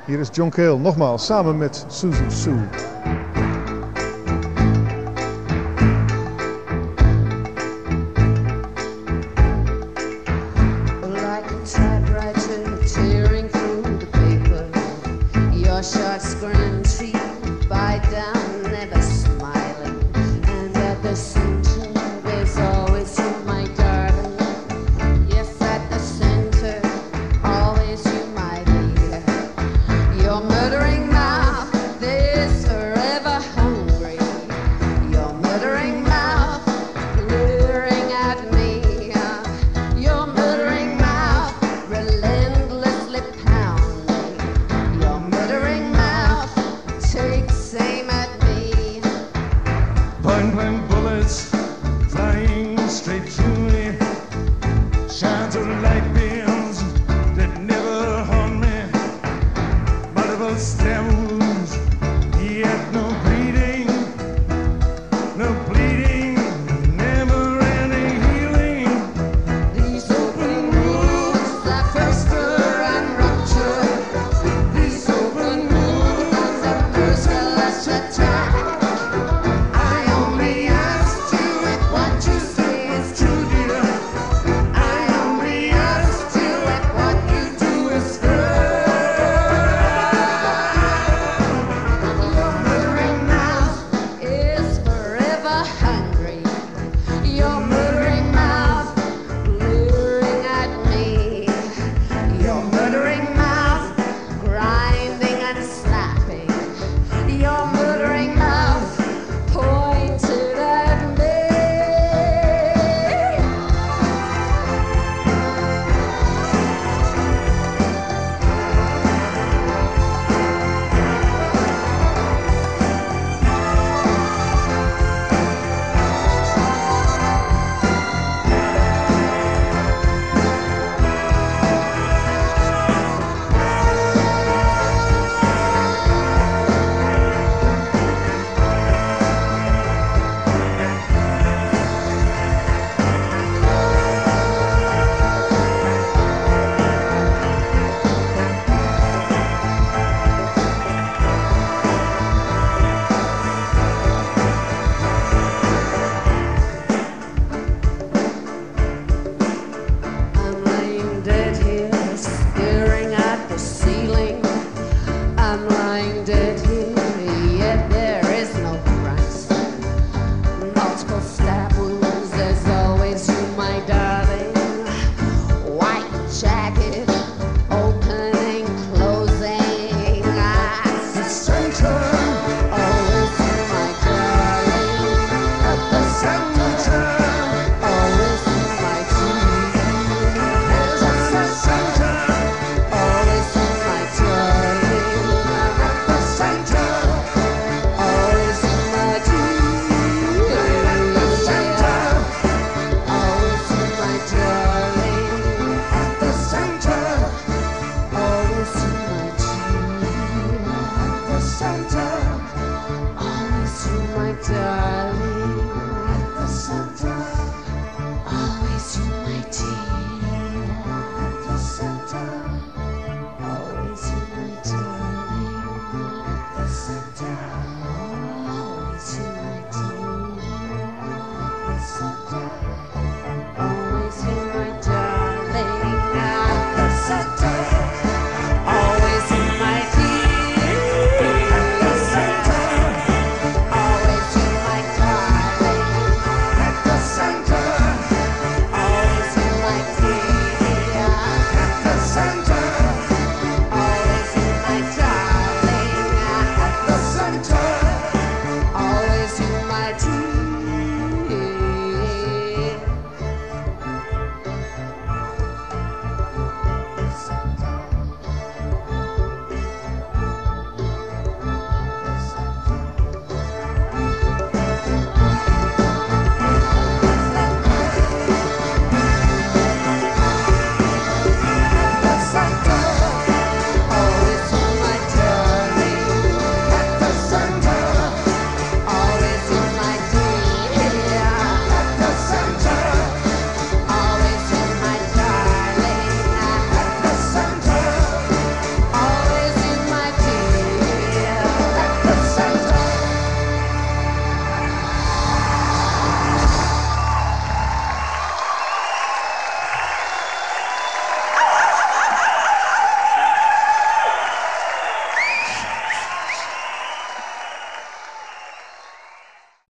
Hier is John Cale nogmaals samen met Susan Sue. Your short screen teeth bite down, never smiling, and at the center there's always you, my darling. Yes, at the center, always you, my dear. Your murdering mouth is forever hungry. Your murdering mouth leering at me. Your murdering mouth relentlessly pounding. Your murdering mouth takes aim at me. Point bullets flying straight through me. Shines of light beams that never harm me. Multiple stab wounds